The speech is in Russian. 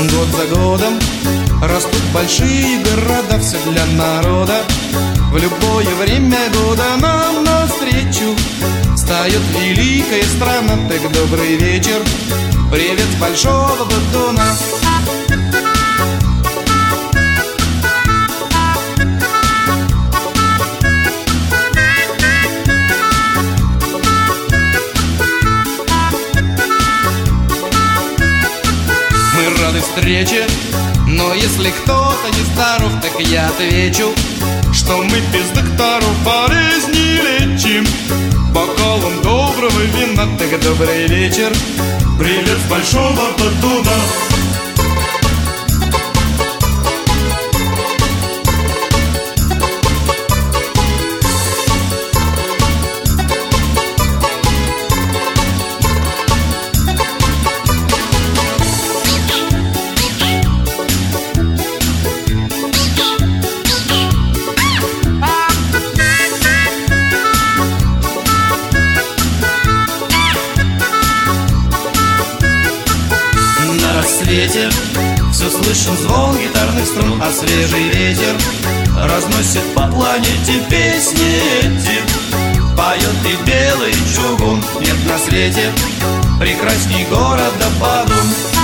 Год за годом растут большие города, все для народа. В любое время года нам навстречу встает великая страна. Так добрый вечер, привет с большого батуна. Мы рады встрече, но если кто-то не здоров, так я отвечу, что мы без докторов болезни лечим бокалом доброго вина. Так добрый вечер, привет с большого батуна. Все слышен звон гитарных струн, а свежий ветер разносит по планете песни эти. Поет и белый чугун, нет на свете прекрасней города Бадун.